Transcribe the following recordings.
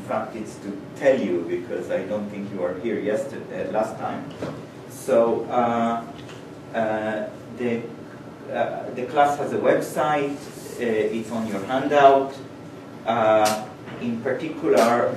fact, it's to tell you, because I don't think you were here yesterday, last time. So the class has a website. It's on your handout. In particular,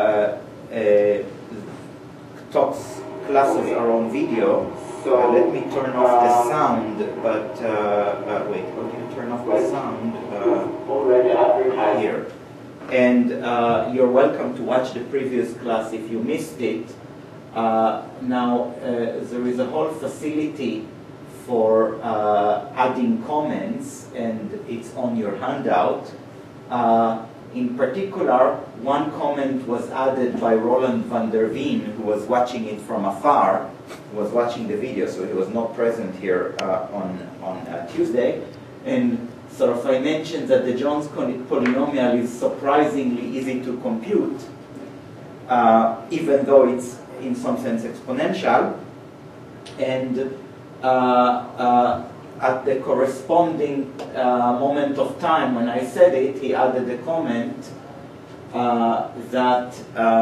talks classes are on video. So let me turn off the sound. But wait, how do you turn off the sound? Here. And you're welcome to watch the previous class if you missed it. Now, there is a whole facility for adding comments, and it's on your handout. In particular, one comment was added by Roland van der Veen, who was watching it from afar, who was watching the video, so he was not present here on Tuesday. And sort of I mentioned that the Jones polynomial is surprisingly easy to compute, even though it's in some sense exponential. And at the corresponding moment of time when I said it, he added a comment that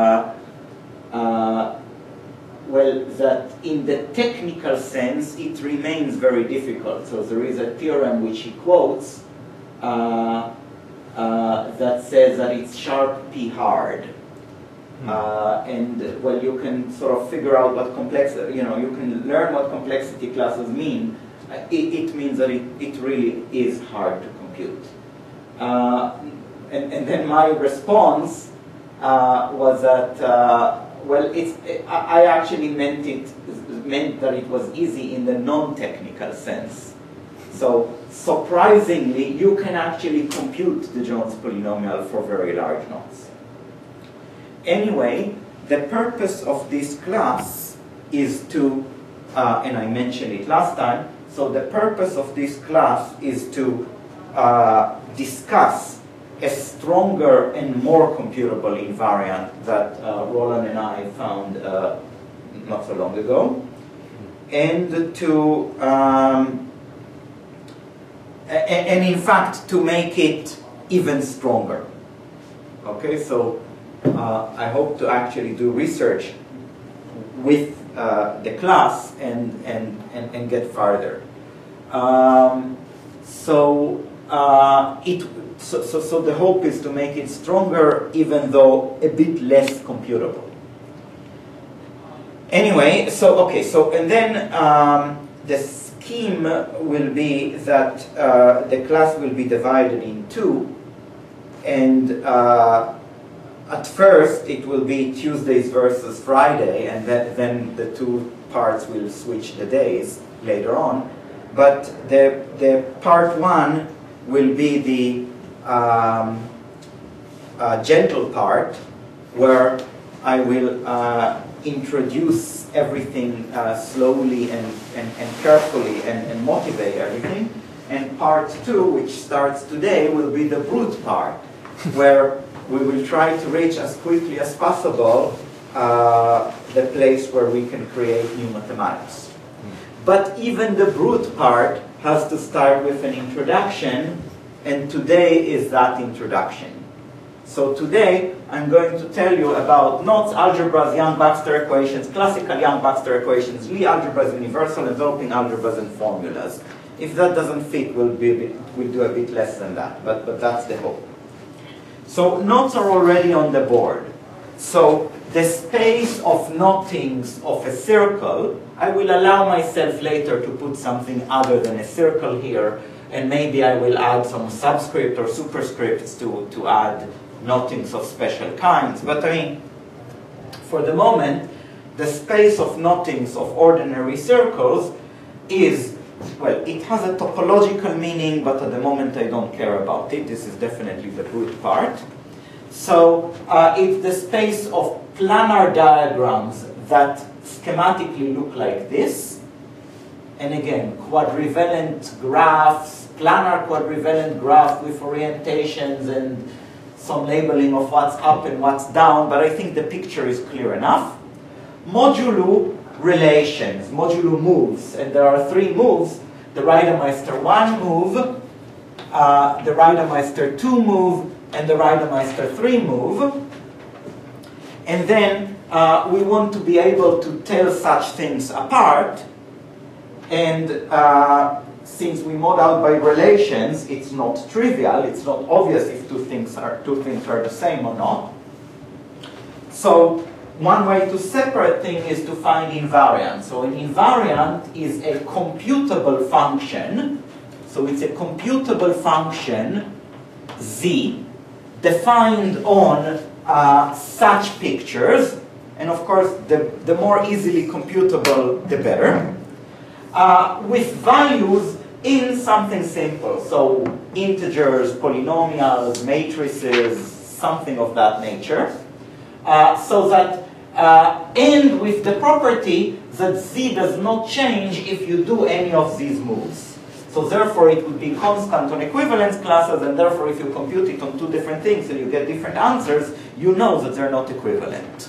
that in the technical sense it remains very difficult. So there is a theorem which he quotes that says that it's sharp p hard. And well, you can sort of figure out what complexity, you can learn what complexity classes mean. It means that it really is hard to compute. And then my response was that, well, I actually meant that it was easy in the non-technical sense. So surprisingly, you can actually compute the Jones polynomial for very large knots. Anyway, the purpose of this class is to, and I mentioned it last time, so the purpose of this class is to discuss a stronger and more computable invariant that Roland and I found not so long ago, and to, and in fact, to make it even stronger. Okay, so I hope to actually do research with the class and get farther. So the hope is to make it stronger, even though a bit less computable. Anyway, and then the scheme will be that the class will be divided in two, and at first it will be Tuesdays versus Friday, and then the two parts will switch the days later on. But the part one will be the gentle part, where I will introduce everything slowly and carefully and motivate everything. And part two, which starts today, will be the brute part, where we will try to reach as quickly as possible the place where we can create new mathematics. But even the brute part has to start with an introduction, and today is that introduction. So today I'm going to tell you about knots, algebras, Young-Baxter equations, classical Young-Baxter equations, Lie algebras, universal enveloping algebras, and formulas. If that doesn't fit, we'll do a bit less than that, but that's the hope. So knots are already on the board. So the space of knottings of a circle, I will allow myself later to put something other than a circle here, and maybe I will add some subscript or superscripts to add knottings of special kinds. But I mean, for the moment, the space of knottings of ordinary circles is, well, it has a topological meaning, but at the moment I don't care about it. This is definitely the brute part. So it's the space of planar diagrams that schematically look like this. And again, quadrivalent graphs, planar quadrivalent graph with orientations and some labeling of what's up and what's down, but I think the picture is clear enough. Modulo relations, modulo moves, and there are three moves: the Reidemeister 1 move, the Reidemeister 2 move, and the Reidemeister 3 move. And then we want to be able to tell such things apart. And since we mod out by relations, it's not trivial. It's not obvious if two things are the same or not. So one way to separate things is to find invariant. So an invariant is a computable function. So it's a computable function, z, defined on such pictures. And of course, the more easily computable, the better. With values in something simple. So integers, polynomials, matrices, something of that nature. So that, and with the property that z does not change if you do any of these moves. So therefore it would be constant on equivalence classes, and therefore if you compute it on two different things and you get different answers, you know that they're not equivalent.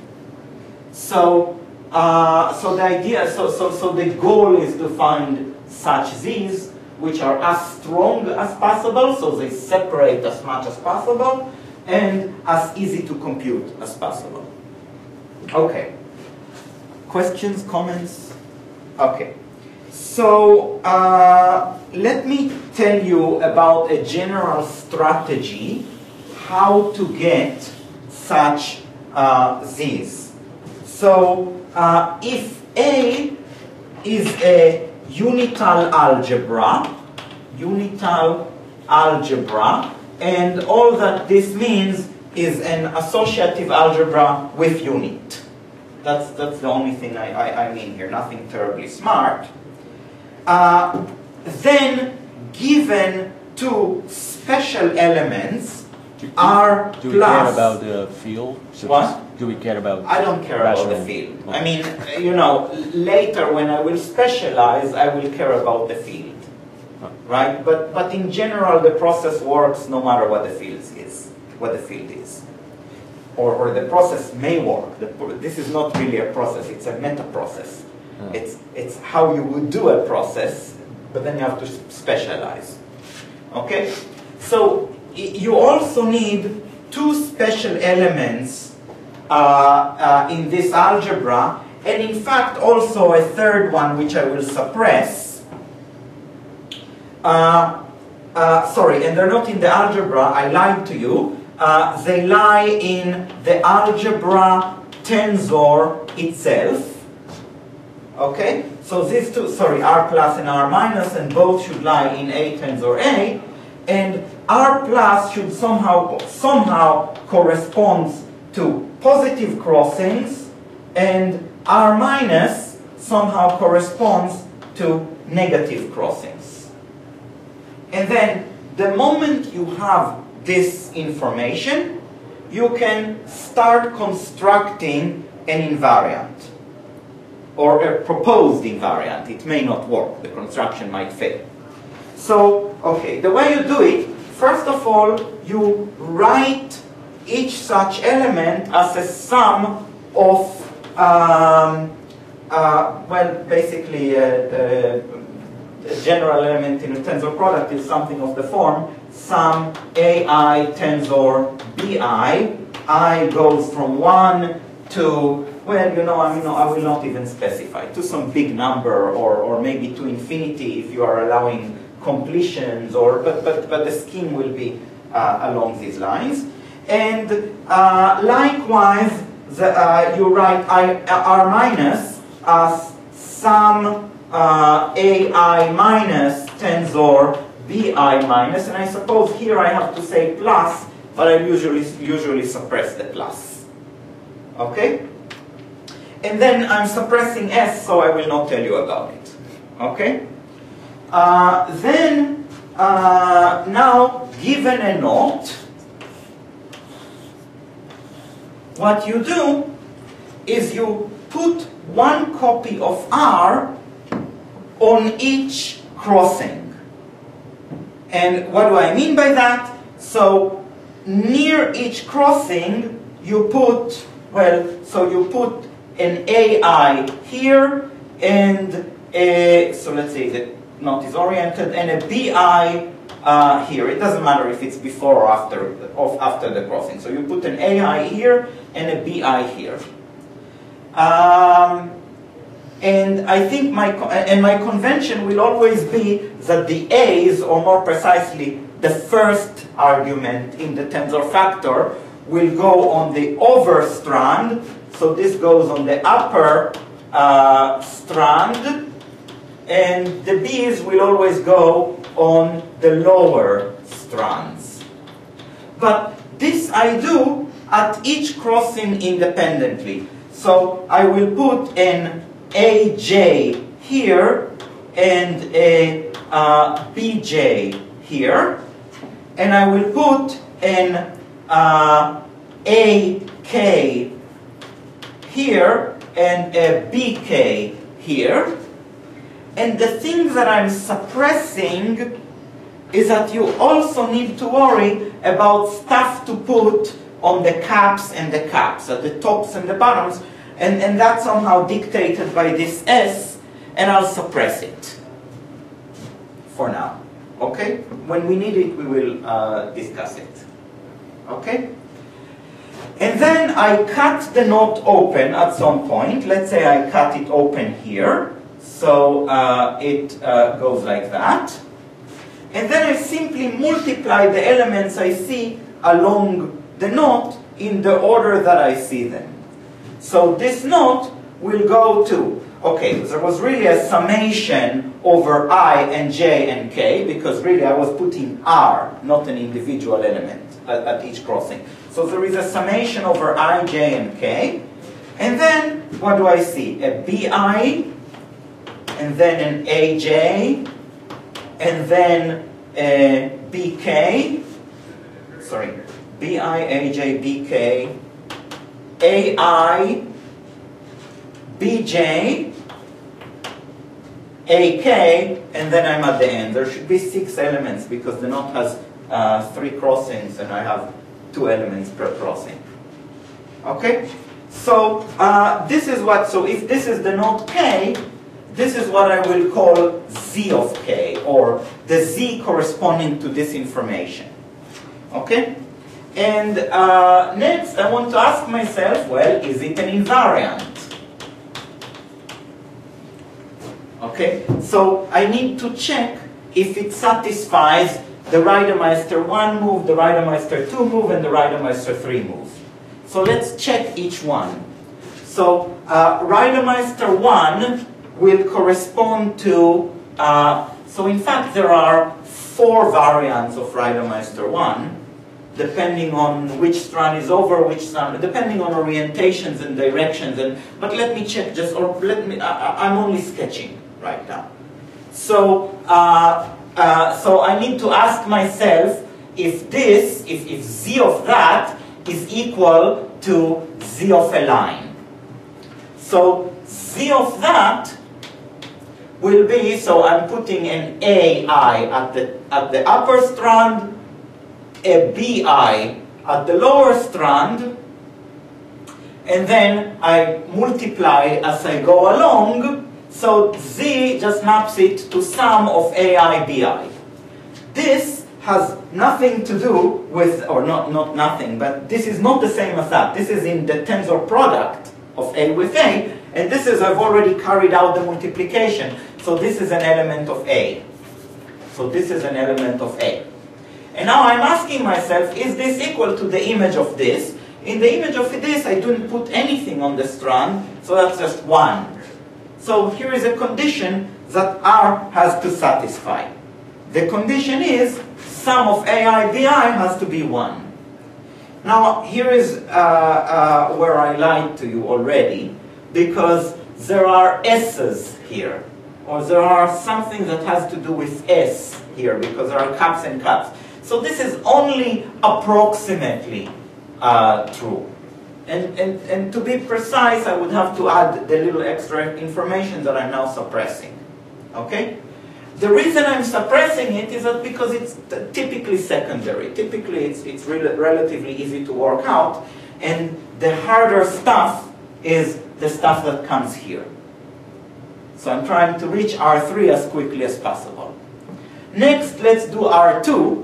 So, so the goal is to find such z's which are as strong as possible, so they separate as much as possible, and as easy to compute as possible. Okay. Questions, comments? Okay. So let me tell you about a general strategy how to get such z's. So if A is a unital algebra, and all that this means is an associative algebra with unit. That's the only thing I mean here, nothing terribly smart. Then given two special elements, R plus... Do we care about the field? What? Do we care about... I don't care about the field. I mean, you know, later when I will specialize, I will care about the field. Right? But in general, the process works no matter what the field is. Or the process may work. This is not really a process, it's a meta process. It's how you would do a process, but then you have to specialize. Okay? So you also need two special elements in this algebra, and in fact also a third one which I will suppress. Sorry, and they're not in the algebra, I lied to you. They lie in the algebra tensor itself. Okay? So these two, sorry, R plus and R minus, and both should lie in A tensor A. And R plus should somehow corresponds to positive crossings, and R minus somehow corresponds to negative crossings. And then the moment you have this information, you can start constructing an invariant, or a proposed invariant. It may not work, the construction might fail. So, okay, the way you do it, first of all, you write each such element as a sum of, well, basically a general element in a tensor product is something of the form sum AI tensor BI. I goes from 1 to, well, you know, I will not even specify, to some big number, or maybe to infinity if you are allowing completions, or but the scheme will be along these lines. And likewise, you write R minus as sum AI minus tensor BI minus, and I suppose here I have to say plus, but I usually suppress the plus. Okay? And then I'm suppressing S, so I will not tell you about it. Okay? Then, now, given a knot, what you do is you put one copy of R on each crossing. And what do I mean by that? So, near each crossing, you put, well, so you put an AI here, and a, so let's say the knot is oriented, and a BI here. It doesn't matter if it's before or after the crossing. So you put an AI here and a BI here. And I think my convention will always be that the A's, or more precisely, the first argument in the tensor factor, will go on the over strand. So this goes on the upper strand, and the B's will always go on the lower strands. But this I do at each crossing independently. So I will put an AJ here and a BJ here, and I will put an AK here and a BK here. And the thing that I'm suppressing is that you also need to worry about stuff to put on the caps and the caps, at the tops and the bottoms, and that's somehow dictated by this S, and I'll suppress it for now. Okay? When we need it, we will discuss it. Okay? And then I cut the knot open at some point. Let's say I cut it open here. So it goes like that. And then I simply multiply the elements I see along the knot in the order that I see them. So this knot will go to, okay, there was really a summation over I and J and K, because really I was putting R, not an individual element at each crossing. So there is a summation over I, J, and K. And then, what do I see? A BI, and then an AJ, and then a BK, sorry, BI, AJ, BK, AI, BJ, AK, and then I'm at the end. There should be 6 elements because the knot has 3 crossings and I have 2 elements per crossing. Okay? So this is what, so if this is the knot K, this is what I will call Z of K, or the Z corresponding to this information. Okay? And next I want to ask myself, well, is it an invariant? Okay? So I need to check if it satisfies the Reidemeister 1 move, the Reidemeister 2 move, and the Reidemeister 3 move. So let's check each one. So Reidemeister 1 will correspond to, so in fact there are 4 variants of Reidemeister 1, depending on which strand is over which strand, depending on orientations and directions. But let me check just, or let me, I'm only sketching right now. So, so I need to ask myself if this, if Z of that is equal to Z of a line. So Z of that will be, so I'm putting an AI at the upper strand, a BI at the lower strand, and then I multiply as I go along, so Z just maps it to sum of AI, BI. This has nothing to do with, or not nothing, but this is not the same as that. This is in the tensor product of A with A, and this is, I've already carried out the multiplication, so this is an element of A. So this is an element of A. And now I'm asking myself, is this equal to the image of this? In the image of this, I didn't put anything on the strand, so that's just 1. So here is a condition that R has to satisfy. The condition is sum of AI, BI has to be 1. Now here is where I lied to you already, because there are S's here, or there are something that has to do with S here, because there are caps and caps. So this is only approximately true. And to be precise, I would have to add the little extra information that I'm now suppressing. Okay? The reason I'm suppressing it is that because it's typically secondary. Typically it's really relatively easy to work out, and the harder stuff is the stuff that comes here. So I'm trying to reach R3 as quickly as possible. Next, let's do R2.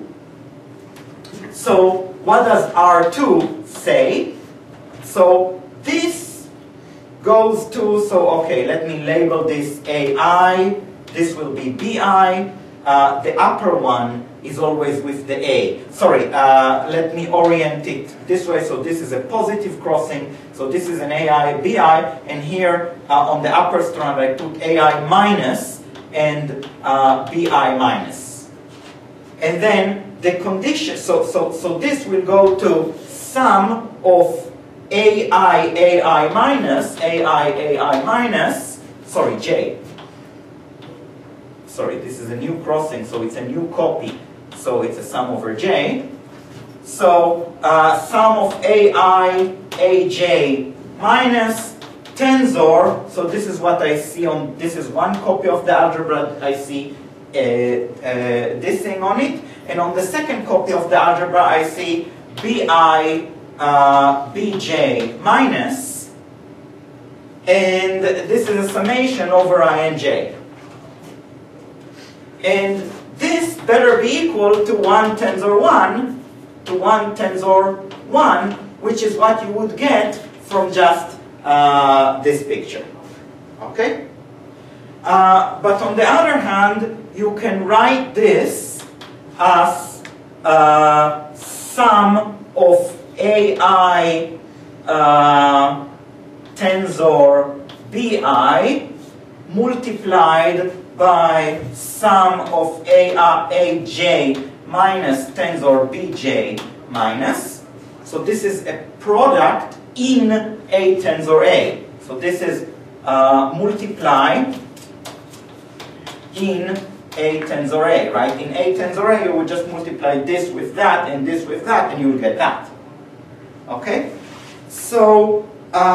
So what does R2 say? So this goes to, so okay, let me label this AI, this will be BI, the upper one is always with the A. Sorry, let me orient it this way. So this is a positive crossing, so this is an AI, BI, and here on the upper strand I put AI minus and BI minus. And then the condition, so this will go to sum of AI minus, AI minus, sorry, J. Sorry, this is a new crossing, so it's a new copy. So it's a sum over J. So sum of AI, AJ minus tensor. So this is what I see on, this is one copy of the algebra. I see this thing on it. And on the second copy of the algebra, I see BI, BJ minus. And this is a summation over I and J. And this better be equal to 1 tensor 1 to 1 tensor 1, which is what you would get from just this picture. Okay? But on the other hand, you can write this as sum of AI tensor BI multiplied by sum of AJ minus tensor BJ minus. So this is a product in A tensor A. So this is multiply in A tensor A, right? In A tensor A, you would just multiply this with that, and you will get that. Okay? So,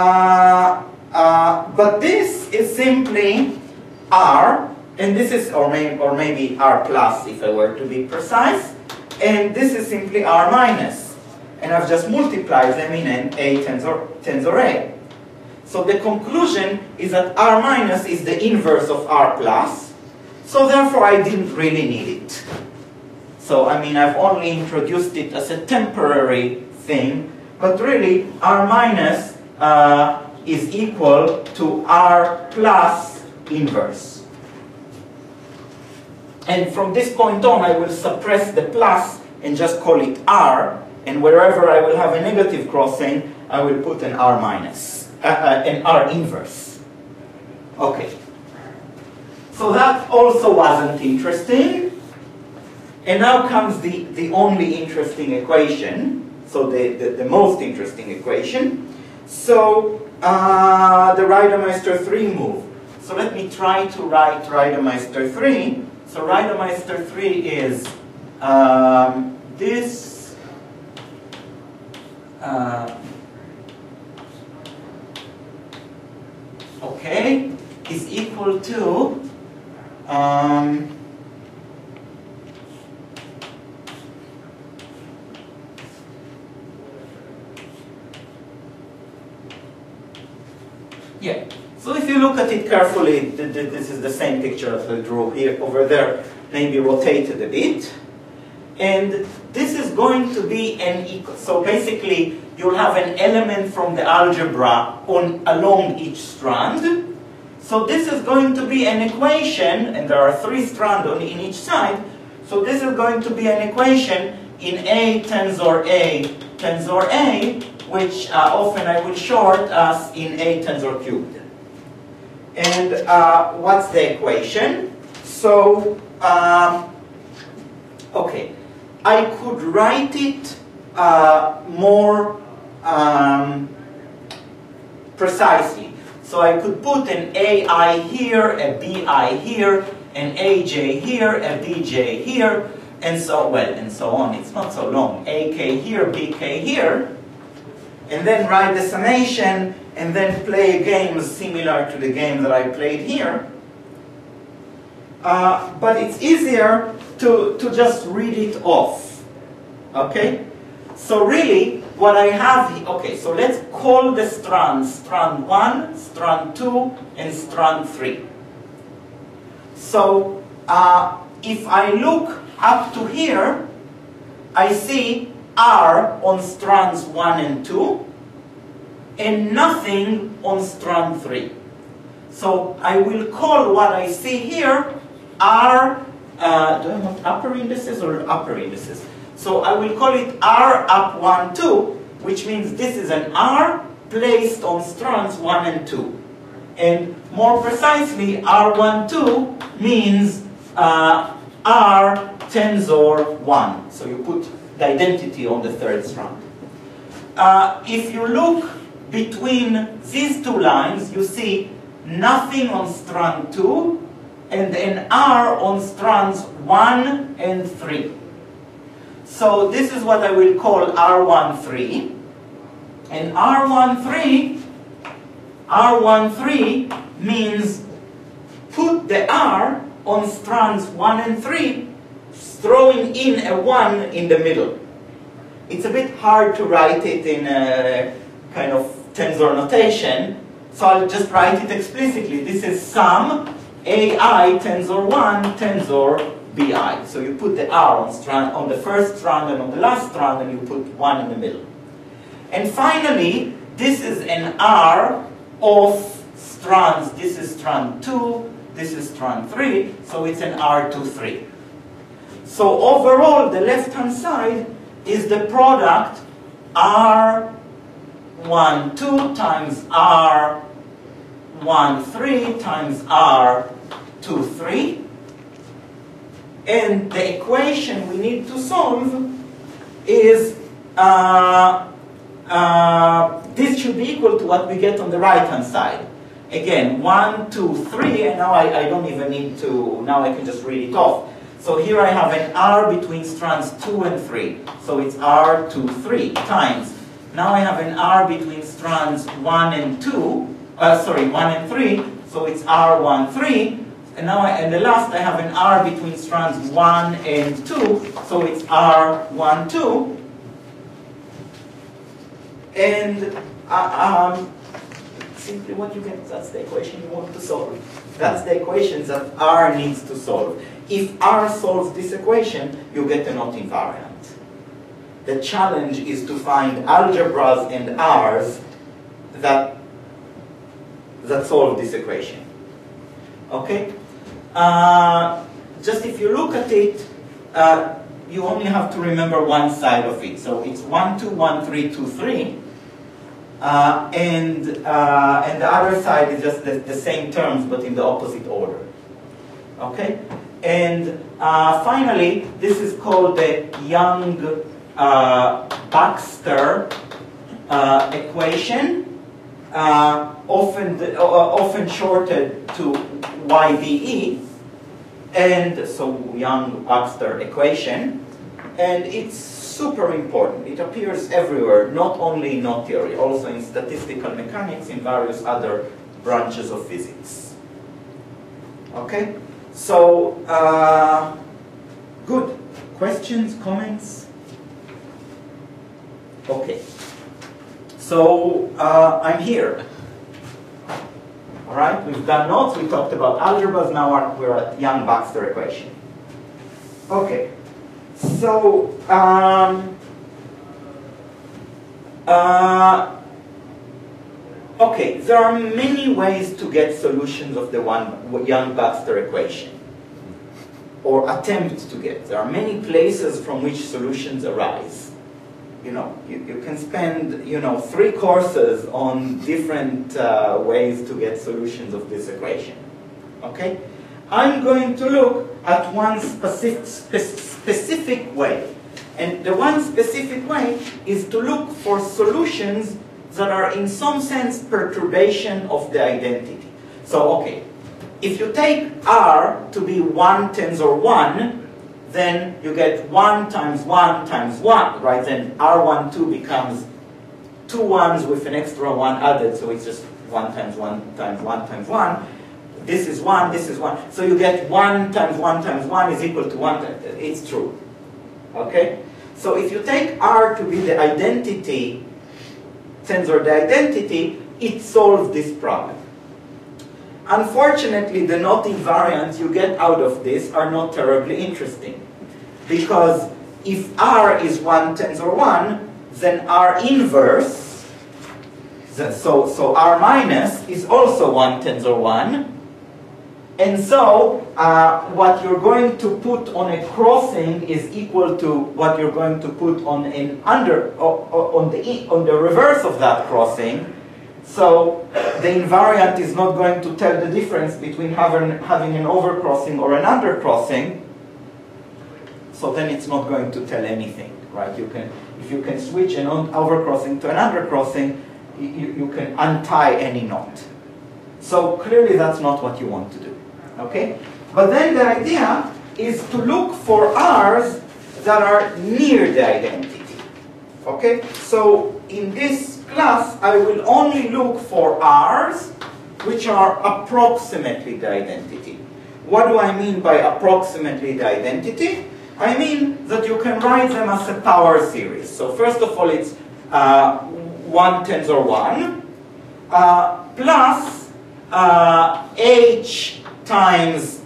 but this is simply R, and this is, or maybe R plus if I were to be precise, and this is simply R minus. And I've just multiplied them in an A tensor A. So the conclusion is that R minus is the inverse of R plus, so therefore I didn't really need it. So I mean, I've only introduced it as a temporary thing, but really R minus is equal to R plus inverse. And from this point on, I will suppress the plus and just call it R, and wherever I will have a negative crossing, I will put an R minus, an R inverse. Okay. So that also wasn't interesting. And now comes the only interesting equation, so the most interesting equation. So the Reidemeister 3 move. So let me try to write Reidemeister 3. So Reidemeister 3 is this okay, is equal to yeah. So if you look at it carefully, this is the same picture as I drew here, over there, maybe rotated a bit. And this is going to be an equal, so basically you'll have an element from the algebra along each strand. So this is going to be an equation, and there are 3 strands in each side. So this is going to be an equation in A tensor A tensor A, which often I will short as in A tensor cubed. And what's the equation? So, okay, I could write it more precisely. So I could put an AI here, a BI here, an AJ here, a BJ here, and so on. It's not so long. AK here, BK here, and then write the summation, and then play games similar to the game that I played here. But it's easier to just read it off. Okay? So really, what I have here, okay, so let's call the strands strand 1, strand 2, and strand 3. So if I look up to here, I see R on strands 1 and 2, and nothing on strand 3. So I will call what I see here R, do I want upper indices or upper indices? So I will call it R up 1, 2, which means this is an R placed on strands 1 and 2. And more precisely, R1, 2 means R tensor 1. So you put the identity on the third strand. If you look between these two lines, you see nothing on strand 2 and an R on strands 1 and 3. So this is what I will call R13. And R13 means put the R on strands 1 and 3, throwing in a 1 in the middle. It's a bit hard to write it in a kind of tensor notation, so I'll just write it explicitly. This is sum AI tensor 1 tensor BI. So you put the R on the first strand and on the last strand, and you put 1 in the middle. And finally, this is an R of strands. This is strand 2, this is strand 3, so it's an R23. So overall, the left-hand side is the product R12 times R13 times R23. And the equation we need to solve is this should be equal to what we get on the right-hand side. Again, 1, 2, 3, and now I don't even need to, now I can just read it off. So here I have an R between strands 2 and 3. So it's R23 times. Now I have an R between strands 1 and 2, 1 and 3. So it's R13. And now and the last I have an R between strands 1 and 2. So it's R12. And simply what you get, that's the equation you want to solve. That's the equation that R needs to solve. If R solves this equation, you get a not invariant. The challenge is to find algebras and R's that solve this equation. Okay? Just if you look at it, you only have to remember one side of it. So it's 1, 2, 1, 3, 2, 3. And the other side is just the same terms, but in the opposite order. Okay? And finally, this is called the Young-Baxter equation, often shorted to YBE, and so Young-Baxter equation, and it's super important. It appears everywhere, not only in knot theory, also in statistical mechanics, in various other branches of physics. Okay? So, good. Questions, comments? Okay. So, I'm here. All right, we've done notes, we talked about algebras, now we're at Young-Baxter equation. Okay. So, okay, there are many ways to get solutions of the Young-Baxter equation, or attempt to get. There are many places from which solutions arise. You know, you can spend, 3 courses on different ways to get solutions of this equation. Okay? I'm going to look at one specific way. And the one specific way is to look for solutions that are in some sense perturbation of the identity. So, okay, if you take R to be 1 tensor 1, then you get 1 times 1 times 1, right? Then R12 becomes 2 1s with an extra 1 added, so it's just 1 times 1 times 1 times 1. This is 1, this is 1. So you get 1 times 1 times 1 is equal to 1. It's true. Okay? So if you take R to be the identity, tensor the identity, it solves this problem. Unfortunately, the knot invariants you get out of this are not terribly interesting. Because if R is 1 tensor 1, then R inverse, so R minus is also 1 tensor 1. And so what you're going to put on a crossing is equal to what you're going to put on an on the reverse of that crossing. So the invariant is not going to tell the difference between having an overcrossing or an undercrossing. So then it's not going to tell anything, right? If you can switch an overcrossing to an undercrossing, you can untie any knot. So clearly that's not what you want to do. Okay? But then the idea is to look for R's that are near the identity. Okay? So in this class, I will only look for R's which are approximately the identity. What do I mean by approximately the identity? I mean that you can write them as a power series. So first of all, it's 1 tensor 1 plus h times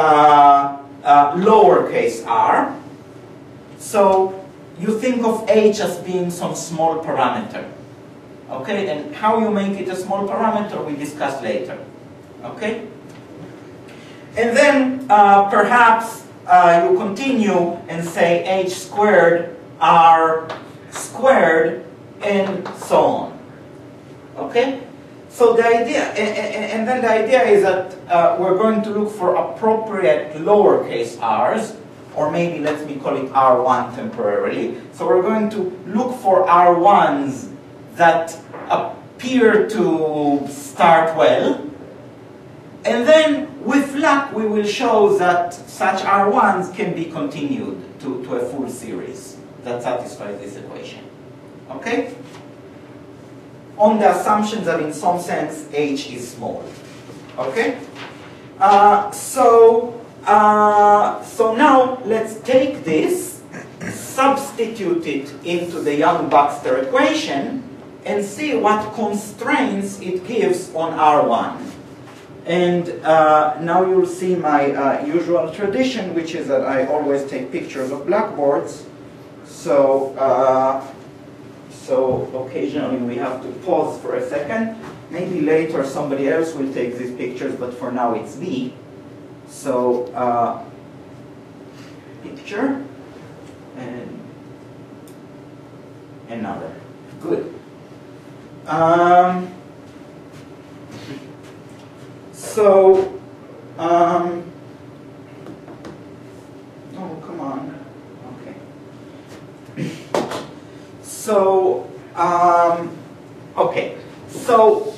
lowercase r. So you think of h as being some small parameter. Okay, and how you make it a small parameter we discuss later. Okay? And then perhaps you continue and say h squared r squared and so on. Okay? So the idea, and then the idea is that we're going to look for appropriate lowercase r's, or maybe let me call it R1 temporarily. So we're going to look for R1s that appear to start well. And then, with luck, we will show that such R1s can be continued to a full series that satisfies this equation. Okay? On the assumption that in some sense h is small. Okay? So now let's take this, substitute it into the Young-Baxter equation, and see what constraints it gives on R1. And now you'll see my usual tradition, which is that I always take pictures of blackboards. So occasionally we have to pause for a second. Maybe later somebody else will take these pictures, but for now it's me. So picture and another. Good. Oh, come on. Okay. Okay. So,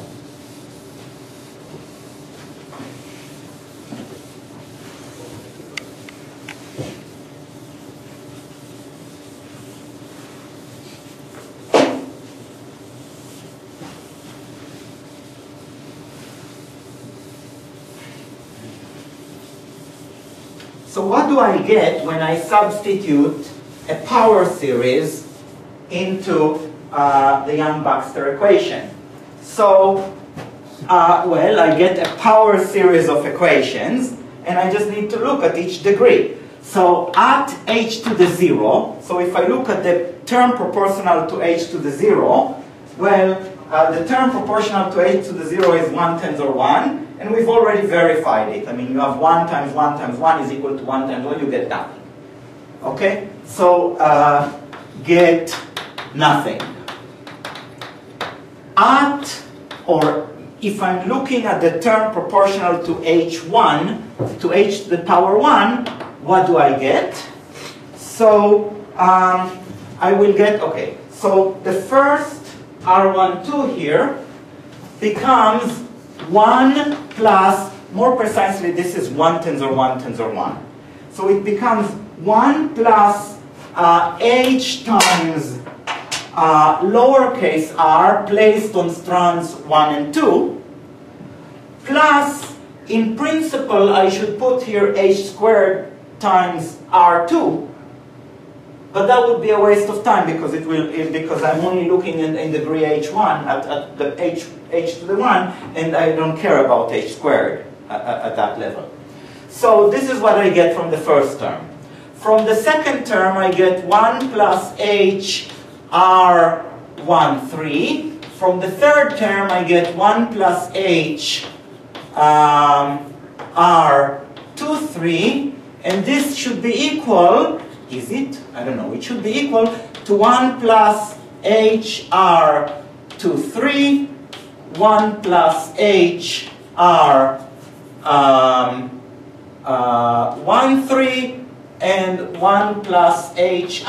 what do I get when I substitute a power series into the Young-Baxter equation? So, well, I get a power series of equations, and I just need to look at each degree. So at h to the 0, so if I look at the term proportional to h to the 0, well, the term proportional to h to the 0 is 1 tensor 1, and we've already verified it. I mean, you have 1 times 1 times 1 is equal to 1 times 1, you get nothing. Okay? So, get nothing. Or if I'm looking at the term proportional to h1, to h to the power 1, what do I get? So, I will get, okay, so the first R12 here becomes 1 plus, more precisely, this is 1 tensor 1 tensor 1. So it becomes 1 plus h times lowercase r placed on strands 1 and 2, plus, in principle, I should put here h squared times r2, But that would be a waste of time because because I'm only looking in degree h1 at the h to the 1, and I don't care about h squared at that level. So this is what I get from the first term. From the second term, I get 1 plus h r13. From the third term, I get 1 plus h r23, and this should be equal, is it? I don't know. It should be equal to 1 plus h r23, 1 plus h r13, and 1 plus h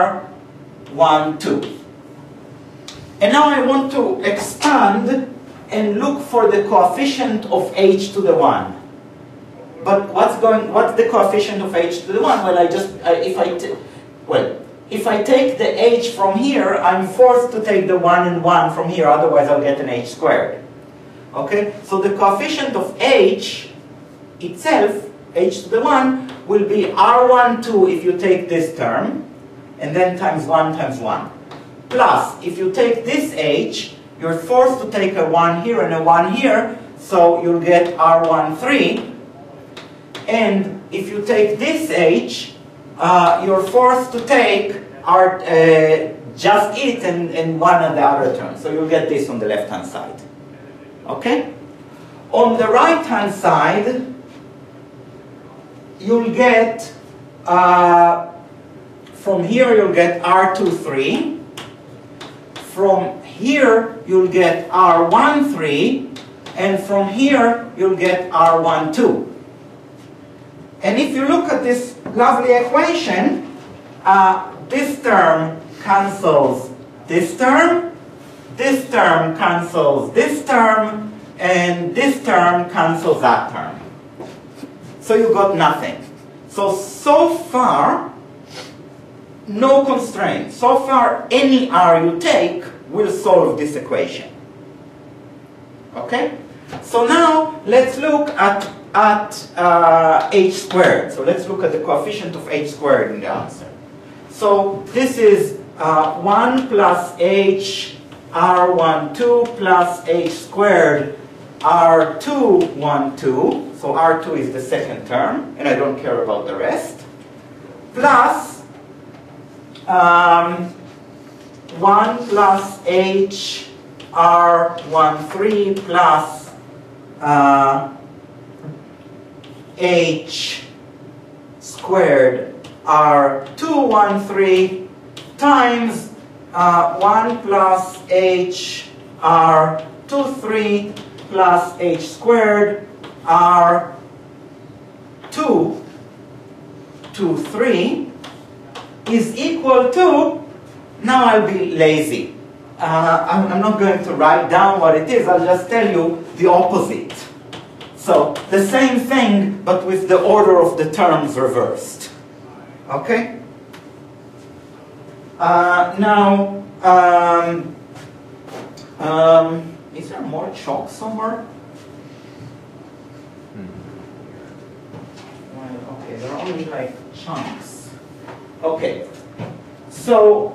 r12. And now I want to expand and look for the coefficient of h to the 1. But what's the coefficient of h to the 1? Well, if I take the h from here, I'm forced to take the 1 and 1 from here, otherwise I'll get an h squared. Okay? So the coefficient of h itself, h to the 1, will be r12 if you take this term, and then times 1 times 1. Plus, if you take this h, you're forced to take a 1 here and a 1 here, so you'll get r13. And if you take this h, you're forced to take just it and 1 of the other term. So you'll get this on the left-hand side. Okay? On the right-hand side, you'll get, from here you'll get r23. From here you'll get r13. And from here you'll get r12. And if you look at this lovely equation, this term cancels this term cancels this term, and this term cancels that term. So you got nothing. So far, no constraint. So far, any r you take will solve this equation. Okay? So now, let's look at h squared. So let's look at the coefficient of h squared in the answer. So this is 1 plus h r12 plus h squared r212. So r2 is the second term, and I don't care about the rest. Plus 1 plus h r13 plus h squared r213 times 1 plus h r23 plus h squared r223 is equal to, now I'll be lazy. I'm not going to write down what it is, I'll just tell you the opposite. So, the same thing, but with the order of the terms reversed. Okay? Is there more chalk somewhere? Well, okay, they're only like chunks. Okay. So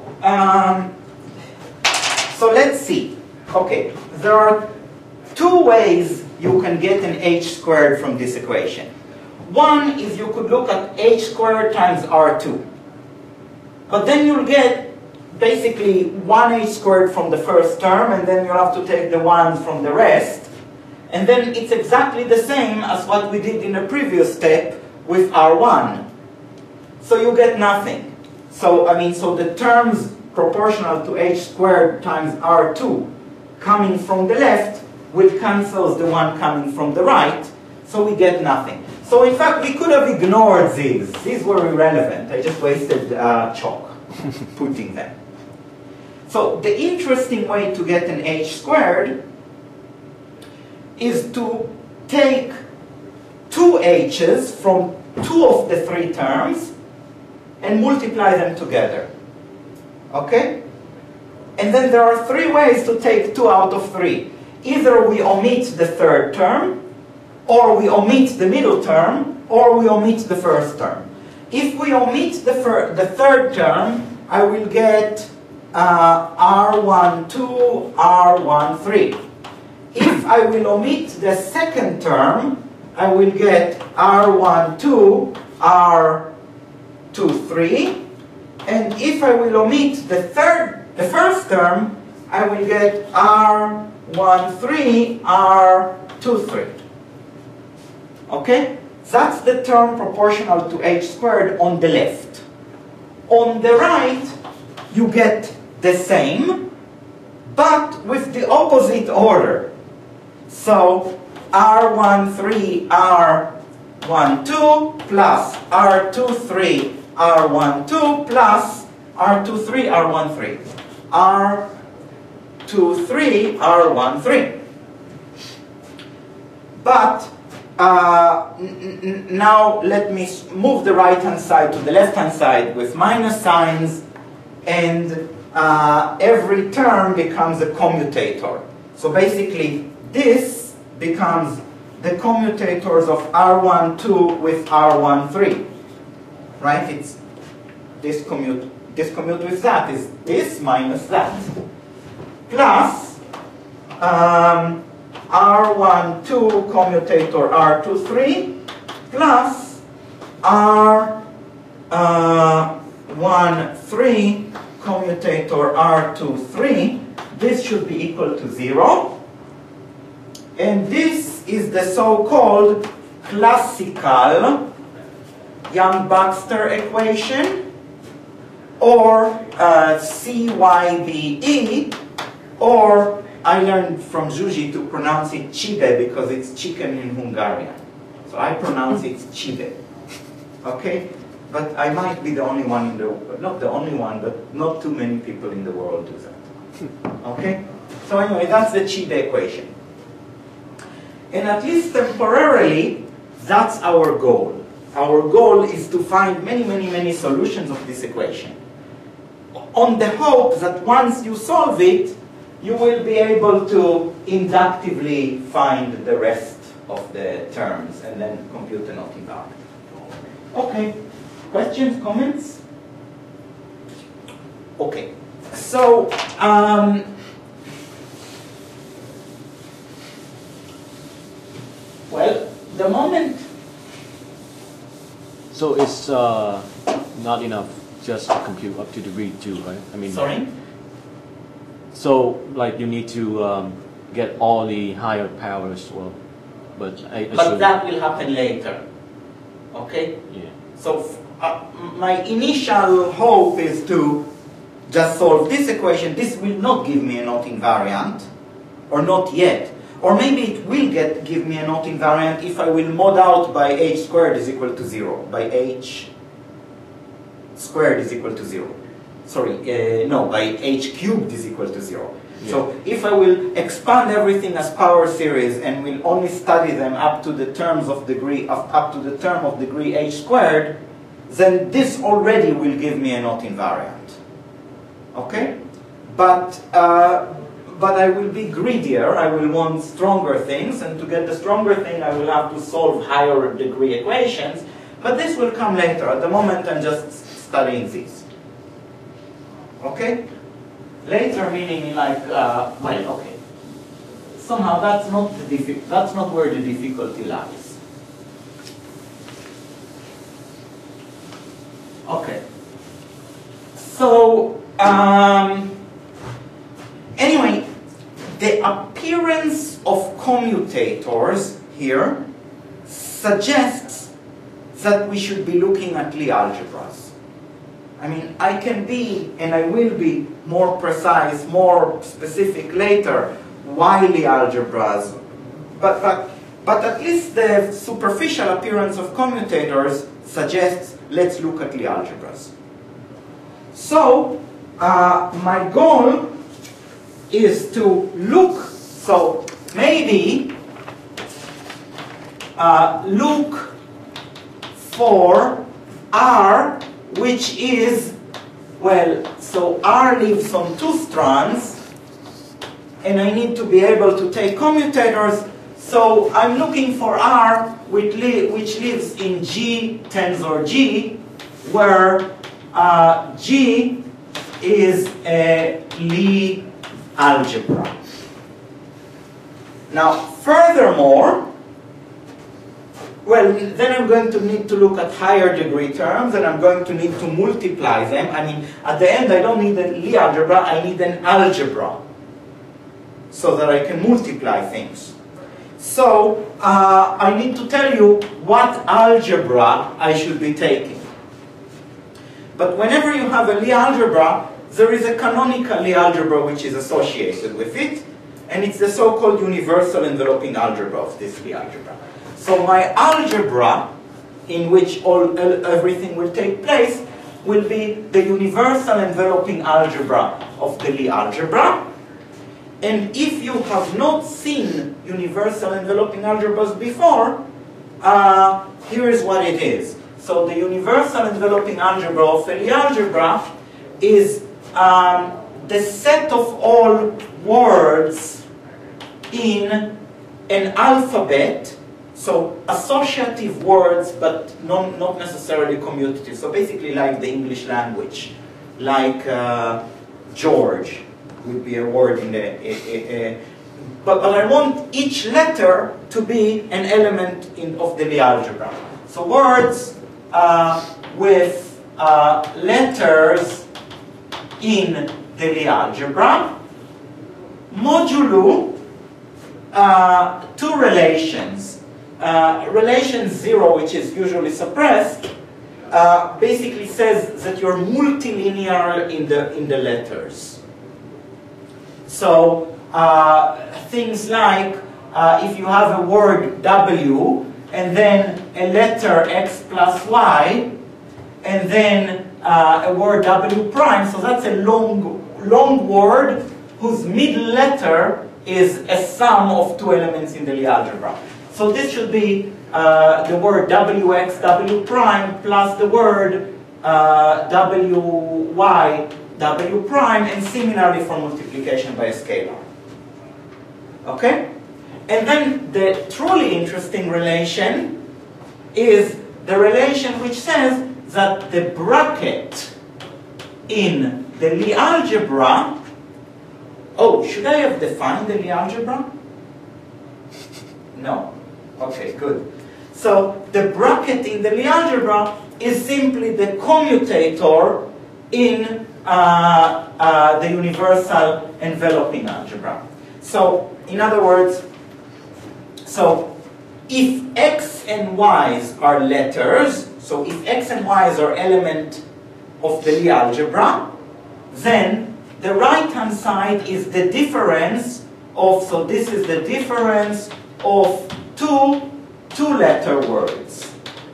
let's see. Okay, there are two ways you can get an h squared from this equation. One is you could look at h squared times r2. But then you'll get basically 1h squared from the first term, and then you'll have to take the 1s from the rest. And then it's exactly the same as what we did in the previous step with r1. So you get nothing. So the terms proportional to h squared times r2 coming from the left will cancel the one coming from the right, so we get nothing. So in fact, we could have ignored these. These were irrelevant. I just wasted chalk putting them. So the interesting way to get an h squared is to take two h's from two of the three terms and multiply them together. Okay? And then there are three ways to take 2 out of 3. Either we omit the third term, or we omit the middle term, or we omit the first term. If we omit the third term, I will get R12, R13. If I will omit the second term, I will get R12, R23. And if I will omit the first term, I will get R13, R23. Okay? That's the term proportional to h squared on the left. On the right, you get the same, but with the opposite order. So R13, R12 plus R23, R12 plus R23, R13. R23, R13. But now let me move the right-hand side to the left-hand side with minus signs, and every term becomes a commutator. So basically, this becomes the commutators of R12 with R13. Right? It's this commute with that is this minus that. Plus R12 commutator R23 plus R13 commutator R23. This should be equal to 0. And this is the so-called classical Yang-Baxter equation, or CYBE, or I learned from Zsuzsi to pronounce it Cibe because it's chicken in Hungarian. So I pronounce it Cibe. Okay? But I might be the only one in the world, not the only one, but not too many people in the world do that. Okay? So anyway, that's the Cibe equation. And at least temporarily, that's our goal. Our goal is to find many, many, many solutions of this equation, on the hope that once you solve it, you will be able to inductively find the rest of the terms and then compute the knot invariant. Okay, questions, comments? Okay, so well, the moment. So it's not enough just to compute up to degree 2, right? I mean. Sorry? So, like, you need to get all the higher powers as well. But that will happen later. Okay? Yeah. So, my initial hope is to just solve this equation. This will not give me a knot invariant, or not yet. Or maybe it will give me a knot invariant if I will mod out by h squared is equal to 0. By h squared is equal to 0. Sorry, no, by h cubed is equal to 0. Yeah. So if I will expand everything as power series and will only study them up to the terms of degree up to the term of degree h squared, then this already will give me a knot invariant. Okay? But I will be greedier. I will want stronger things, and to get the stronger thing, I will have to solve higher degree equations. But this will come later. At the moment, I'm just studying these. Okay? Later meaning like, well, okay. Somehow that's not where the difficulty lies. Okay. So, anyway, the appearance of commutators here suggests that we should be looking at Lie algebras. I mean, I can be, and I will be, more precise, more specific later, why Lie algebras, but at least the superficial appearance of commutators suggests let's look at Lie algebras. So, my goal is to look, so maybe look for R, which is, well, so R lives on 2 strands, and I need to be able to take commutators, so I'm looking for R which lives in G tensor G, where G is a Lie algebra. Now, furthermore, well, then I'm going to need to look at higher degree terms, and I'm going to need to multiply them. I mean, at the end, I don't need a Lie algebra, I need an algebra, so that I can multiply things. So, I need to tell you what algebra I should be taking. But whenever you have a Lie algebra, there is a canonical Lie algebra which is associated with it, and it's the so-called universal enveloping algebra of this Lie algebra. So my algebra, in which everything will take place, will be the universal enveloping algebra of the Lie algebra. And if you have not seen universal enveloping algebras before, here is what it is. So the universal enveloping algebra of a Lie algebra is the set of all words in an alphabet, so associative words, but not necessarily commutative. So basically like the English language, like George would be a word in the... but I want each letter to be an element of the Lie algebra. So words with letters in the Lie algebra, modulo two relations. Relation 0, which is usually suppressed, basically says that you're multilinear in the letters. So things like if you have a word W and then a letter X plus Y and then a word W prime, so that's a long word whose middle letter is a sum of two elements in the Lie algebra. So this should be the word WX, W prime, plus the word WY, W prime, and similarly for multiplication by a scalar. Okay? And then the truly interesting relation is the relation which says that the bracket in the Lie algebra... Oh, should I have defined the Lie algebra? No. Okay, good. So the bracket in the Lie algebra is simply the commutator in the universal enveloping algebra. So, in other words, so if x and y's are letters, so if x and y's are element of the Lie algebra, then the right-hand side is the difference of, so this is the difference of two-letter words.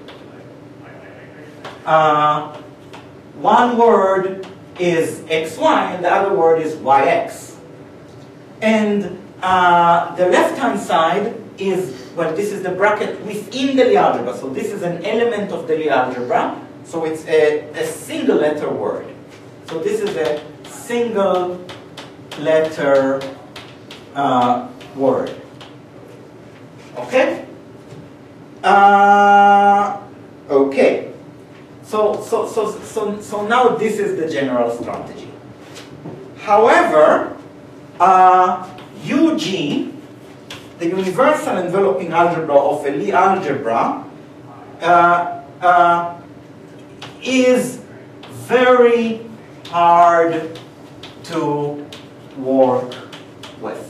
One word is xy and the other word is yx. And the left-hand side is, well, this is the bracket within the Lie algebra. So this is an element of the Lie algebra. So it's a single letter word. So this is a single letter word. Okay? Okay. So now this is the general strategy. However, UG, the universal enveloping algebra of a Lie algebra, is very hard to work with.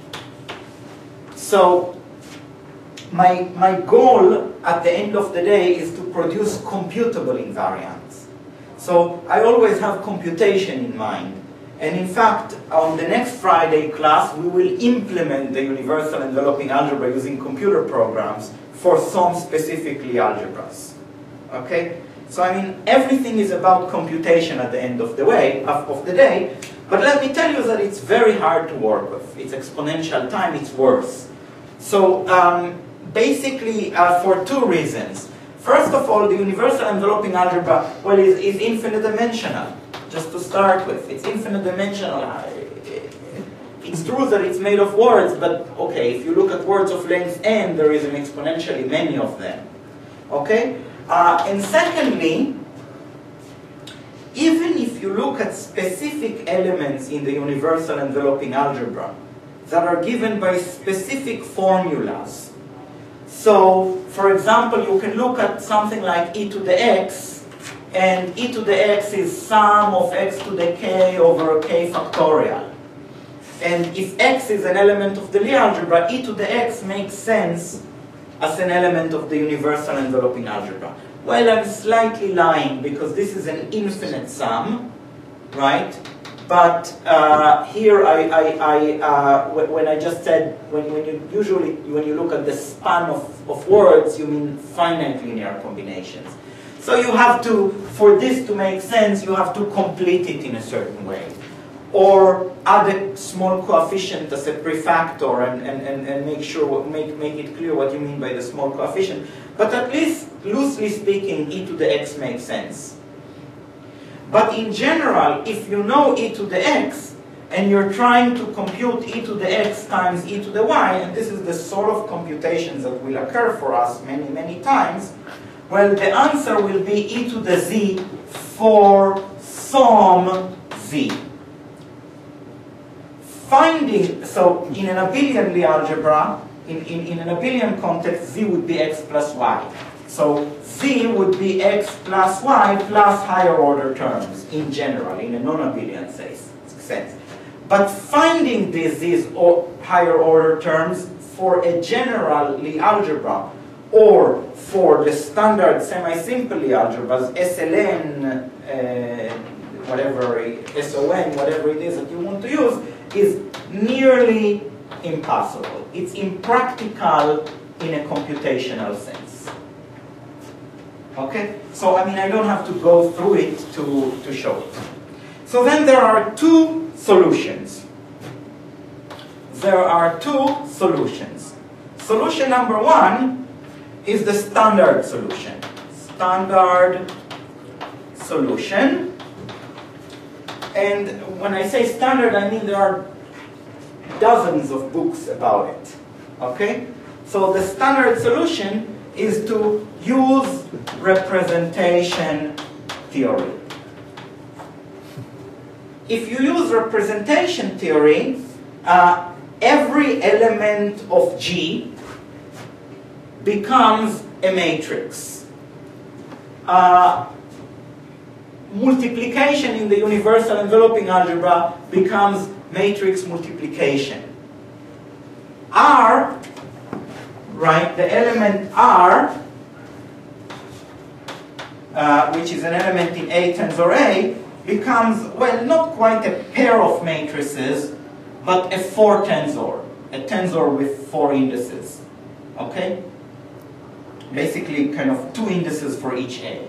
So my goal at the end of the day is to produce computable invariants. So I always have computation in mind. And in fact, on the next Friday class, we will implement the universal enveloping algebra using computer programs for some specific Lie algebras. Okay? So I mean, everything is about computation at the end of the day. But let me tell you that it's very hard to work with. It's exponential time, it's worse. So basically, for two reasons. First of all, the universal enveloping algebra, well, is infinite dimensional. Just to start with, it's infinite dimensional. It's true that it's made of words, but okay, if you look at words of length n, there is an exponentially many of them. Okay? And secondly, even if you look at specific elements in the universal enveloping algebra that are given by specific formulas. So, for example, you can look at something like e to the x, and e to the x is sum of x to the k over k factorial. And if x is an element of the Lie algebra, e to the x makes sense as an element of the universal enveloping algebra. Well, I'm slightly lying because this is an infinite sum, right? But here when I just said, when you look at the span of words, you mean finite linear combinations. So you have to, for this to make sense, you have to complete it in a certain way. Or add a small coefficient as a prefactor and make it clear what you mean by the small coefficient. But at least, loosely speaking, e to the x makes sense. But in general, if you know e to the x, and you're trying to compute e to the x times e to the y, and this is the sort of computations that will occur for us many, many times, well, the answer will be e to the z for some z. So in an abelian Lie algebra, in an abelian context, z would be x plus y. So z would be x plus y plus higher order terms in general, in a non-abelian sense. But finding these higher order terms for a general Lie algebra, or for the standard semi-simple Lie algebras, SLN, whatever, SON, whatever it is that you want to use, is nearly impossible. It's impractical in a computational sense. Okay? So, I mean, I don't have to go through it to show it. So then there are two solutions. There are two solutions. Solution number one is the standard solution. Standard solution. And when I say standard, I mean there are dozens of books about it. Okay? So the standard solution is to use representation theory. If you use representation theory, every element of G becomes a matrix. Multiplication in the universal enveloping algebra becomes matrix multiplication. R, right, the element R, which is an element in A tensor A, becomes, well, not quite a pair of matrices, but a 4 tensor, a tensor with 4 indices. Okay? Basically, kind of 2 indices for each A.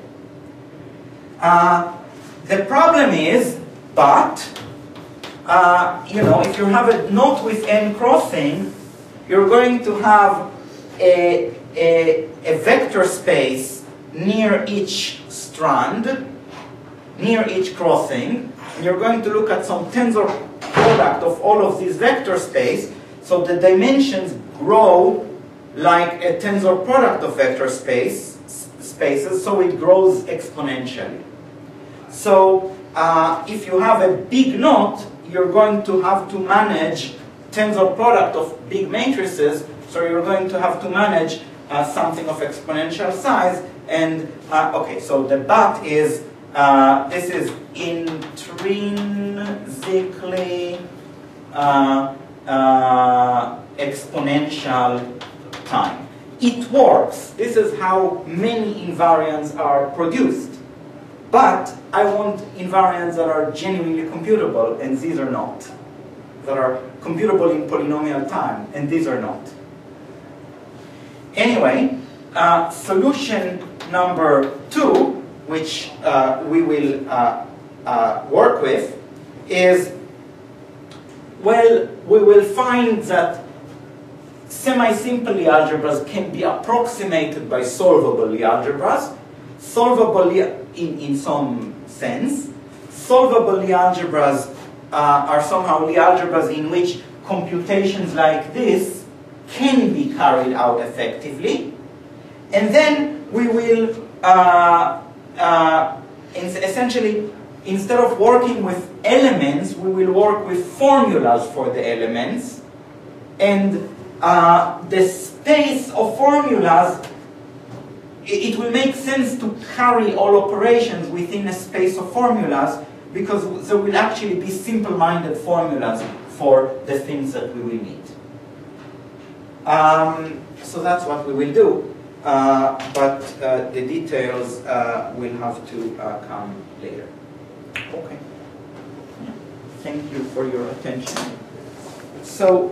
The problem is, but, if you have a knot with n crossing, you're going to have a vector space near each strand, near each crossing, and you're going to look at some tensor product of all of these vector space, so the dimensions grow like a tensor product of vector spaces, so it grows exponentially. So if you have a big knot, you're going to have to manage tensor product of big matrices, so you're going to have to manage something of exponential size. And okay, so the but is this is intrinsically exponential time. It works. This is how many invariants are produced. But I want invariants that are genuinely computable, and these are not. That are computable in polynomial time, and these are not. Anyway, solution number 2, which we will work with, is, well, we will find that semi-simple Lie algebras can be approximated by solvable Lie algebras, solvable in some sense. Solvable Lie algebras are somehow Lie algebras in which computations like this can be carried out effectively. And then we will essentially instead of working with elements, we will work with formulas for the elements. And the space of formulas, it will make sense to carry all operations within a space of formulas, because there will actually be simple-minded formulas for the things that we will need. So that's what we will do. But the details will have to come later. Okay. Thank you for your attention. So.